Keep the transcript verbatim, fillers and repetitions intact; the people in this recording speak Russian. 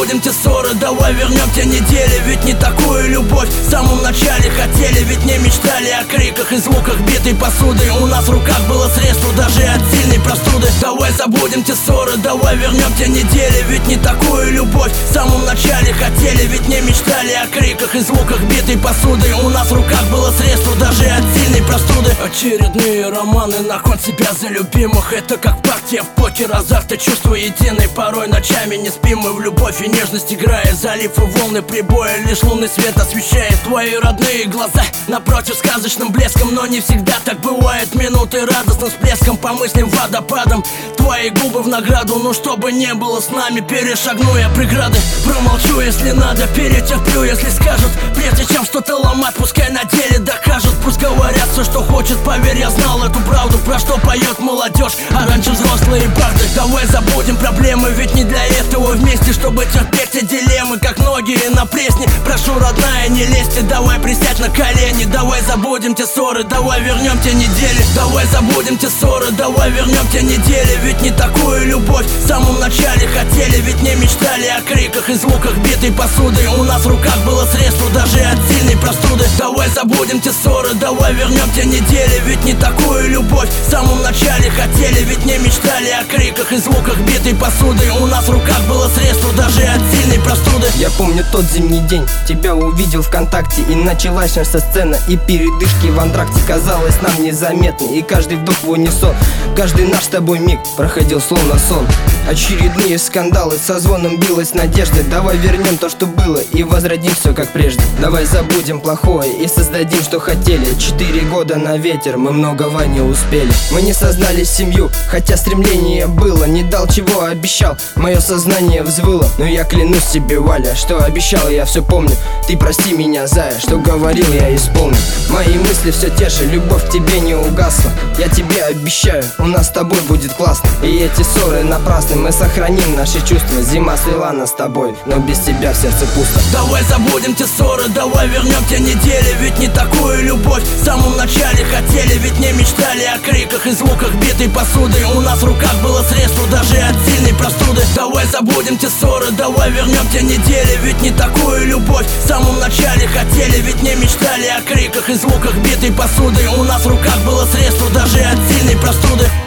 забудем те ссоры, давай вернем те недели. Ведь не такую любовь в самом начале хотели. Ведь не мечтали о криках и звуках битой посуды. У нас в руках было средство даже от сильной простуды. Давай забудем те ссоры, давай вернем те недели. Ведь не такую любовь в самом начале хотели. Ведь не мечтали о криках и звуках битой посуды. У нас в руках было средство даже от сильной простуды. Очередные романы на кон себя за любимых. Это как партия в покер, азарт и чувство единое. Порой ночами не спим мы в любовь и нежность играя. Залив и волны прибоя, лишь лунный свет освещает твои родные глаза напротив сказочным блеском. Но не всегда так бывает. Минуты радостным всплеском, по мыслям водопадом. Твои губы в награду, но чтобы не было с нами, перешагну я преграды. Промолчу, если надо, перетерплю, если скажут. Прежде чем что-то ломать, пускай на деле докажут. Пусть говорят все, что хочет, поверь, я знал эту правду. Про что поет молодежь, а раньше взрослые барды. Давай забудем проблемы, ведь не для этого вместе, чтобы терпеть эти дилеммы, как многие на пресне. Прошу, родная, не лезьте, давай присядь на колени. Давай забудем те ссоры, давай вернем те недели. Давай забудем те ссоры, давай вернем те недели. Ведь не такую любовь в самом начале хотели. Ведь не мечтали о криках и звуках битой посуды. У нас в руках было средство даже от сильной простуды. Давай забудем те ссоры, давай вернем те недели. Ведь не такую любовь в самом начале хотели. Ведь не мечтали о криках и звуках битой посуды. У нас в руках было средство даже от сильной простуды. Я помню тот зимний день, тебя увидел ВКонтакте. И началась наша сцена, и передышки в антракте казалось нам незаметны. И каждый вдох в унисон, каждый наш с тобой миг проходил словно сон. Очередные скандалы, со звоном билась надежда. Давай вернем то, что было, и возродим все как прежде. Давай забудем плохое и создадим, что хотели. Четыре года на ветер, мы многого не успели. Мы не создали семью, хотя стремление было. Не дал, чего обещал, мое сознание взвыло. Но я клянусь тебе, Валя, что обещал, я все помню. Ты прости меня, зая, что говорил, я исполню. Мои мысли все те же, любовь к тебе не угасла. Я тебе обещаю, у нас с тобой будет классно. И эти ссоры напрасны, мы сохраним наши чувства. Зима слила нас с тобой, но без тебя в сердце пусто. Давай забудем те ссоры, давай вернем те недели. Ведь не такую любовь в самом начале хотели. Ведь не мечтали о криках и звуках битой посуды. У нас в руках было средство даже от сильной простуды. Давай забудем те ссоры, давай вернем те недели. Ведь не такую любовь в самом начале хотели. Ведь не мечтали о криках и звуках битой посуды. У нас в руках было средство даже от сильной простуды.